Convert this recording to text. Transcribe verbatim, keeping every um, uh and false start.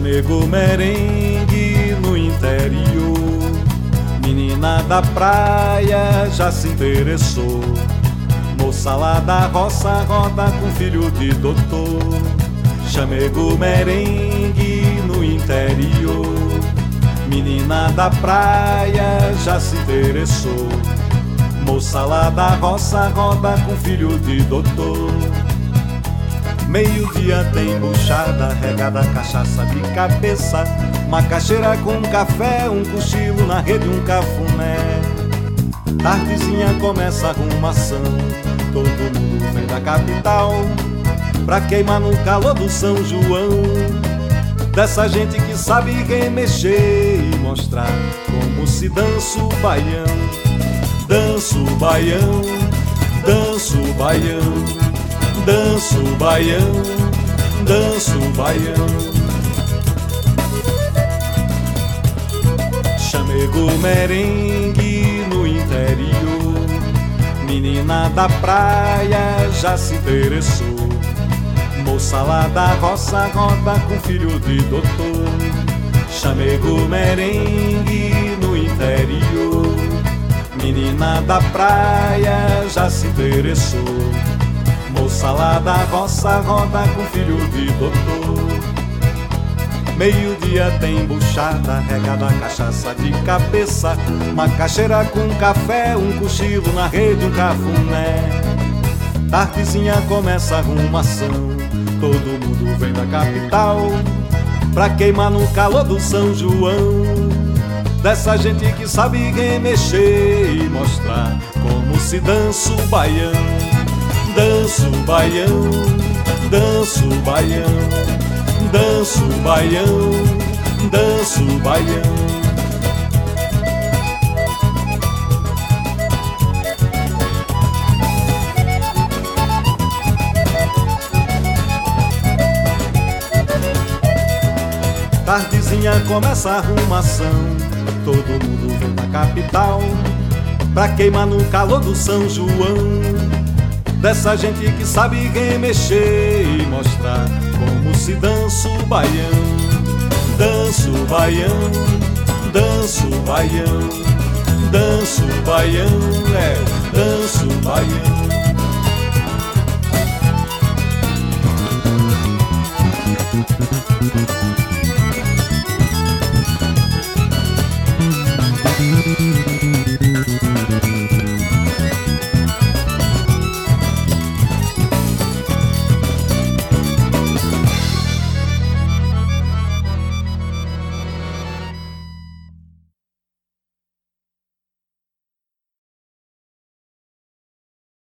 Chamego merengue no interior, menina da praia já se interessou. Moça lá da roça roda com filho de doutor. Chamego merengue no interior, menina da praia já se interessou. Moça lá da roça roda com filho de doutor. Meio-dia tem buchada, regada cachaça de cabeça, macaxeira com café, um cochilo na rede, um cafuné. Tardezinha começa a arrumação, todo mundo vem da capital pra queimar no calor do São João. Dessa gente que sabe remexer e mostrar como se dança o baião. Danço o baião, danço o baião, danço o baião, danço o baião. Chamego merengue no interior, menina da praia já se interessou. Moça lá da roça roda com filho de doutor. Chamego merengue no interior, menina da praia já se interessou. Moça lá da roça roda com filho de doutor. Meio-dia tem buchada, regada cachaça de cabeça, macaxeira com café, um cochilo na rede, um cafuné. Tardezinha começa a arrumação, todo mundo vem da capital pra queimar no calor do São João. Dessa gente que sabe remexer e mostrar como se dança o baião. Danço o baião, danço o baião, danço o baião, danço o baião. Tardezinha começa a arrumação, todo mundo vem da capital pra queimar no calor do São João. Dessa gente que sabe remexer e mostrar como se dança o baião. Danço o baião, danço o baião, danço o baião, é, danço o baião.